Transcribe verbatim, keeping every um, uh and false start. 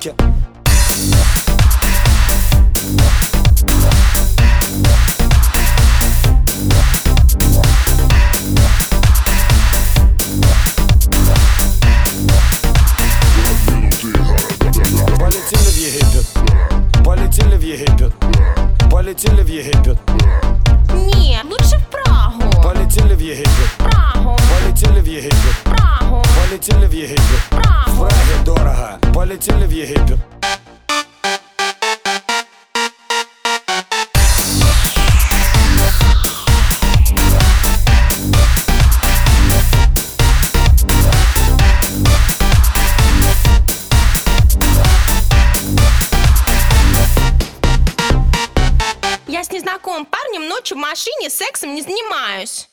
Египте. Полетели в Египет, полетели в Египет, полетели в Египет. Ні, лучше в Прагу. Полетели в Египет, Прагу. полетели в Египет, Прагу. полетели в Египет. В Прагу. Праге дорого, полетели в Египет. Я с незнакомым парнем ночью в машине сексом не занимаюсь.